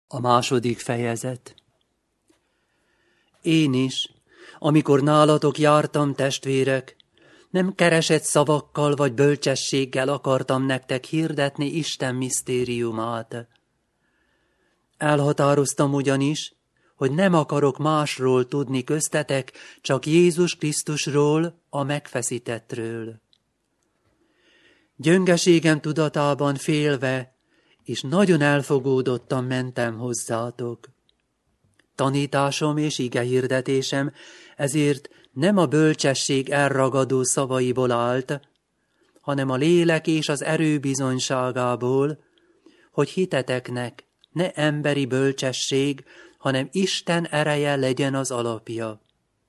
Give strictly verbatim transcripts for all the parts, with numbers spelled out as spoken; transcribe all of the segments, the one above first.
A második fejezet. Én is, amikor nálatok jártam, testvérek, nem keresett szavakkal vagy bölcsességgel akartam nektek hirdetni Isten misztériumát. Elhatároztam ugyanis, hogy nem akarok másról tudni köztetek, csak Jézus Krisztusról, a megfeszítettről. Gyöngeségem tudatában félve, és nagyon elfogódottan mentem hozzátok. Tanításom és igehirdetésem ezért nem a bölcsesség elragadó szavaiból állt, hanem a lélek és az erő bizonyságából, hogy hiteteknek ne emberi bölcsesség, hanem Isten ereje legyen az alapja.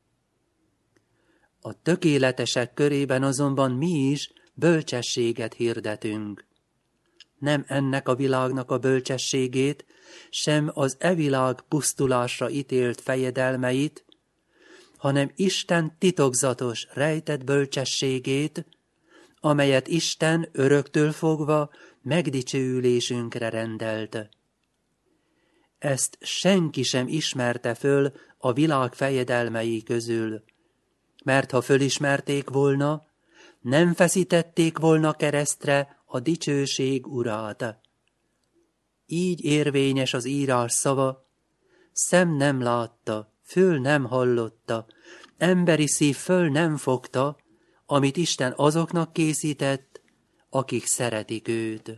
A tökéletesek körében azonban mi is bölcsességet hirdetünk. Nem ennek a világnak a bölcsességét, sem az e világ pusztulásra ítélt fejedelmeit, hanem Isten titokzatos, rejtett bölcsességét, amelyet Isten öröktől fogva megdicsőülésünkre rendelt. Ezt senki sem ismerte föl a világ fejedelmei közül, mert ha fölismerték volna, nem feszítették volna keresztre a dicsőség urát. Így érvényes az írás szava, szem nem látta, föl nem hallotta, emberi szív föl nem fogta, amit Isten azoknak készített, akik szeretik őt.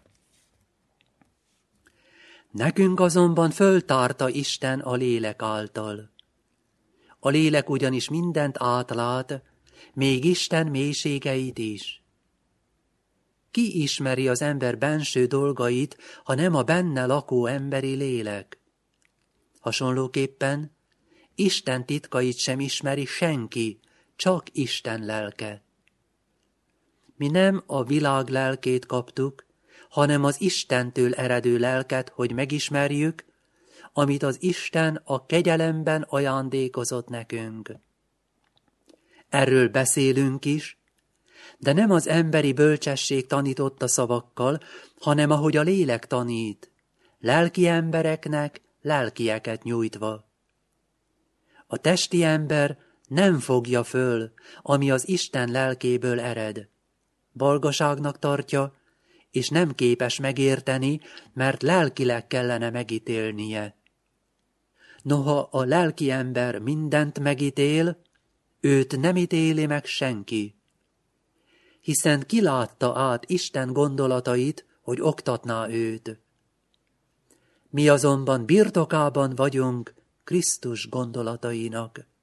Nekünk azonban föltárta Isten a lélek által. A lélek ugyanis mindent átlát, még Isten mélységeit is. Ki ismeri az ember benső dolgait, ha nem a benne lakó emberi lélek? Hasonlóképpen Isten titkait sem ismeri senki, csak Isten lelke. Mi nem a világ lelkét kaptuk, hanem az Istentől eredő lelket, hogy megismerjük, amit az Isten a kegyelemben ajándékozott nekünk. Erről beszélünk is, de nem az emberi bölcsesség tanította szavakkal, hanem ahogy a lélek tanít, lelki embereknek lelkieket nyújtva. A testi ember nem fogja föl, ami az Isten lelkéből ered. Balgaságnak tartja, és nem képes megérteni, mert lelkileg kellene megítélnie. Noha a lelki ember mindent megítél, őt nem ítéli meg senki, hiszen kilátta át Isten gondolatait, hogy oktatná őt. Mi azonban birtokában vagyunk Krisztus gondolatainak.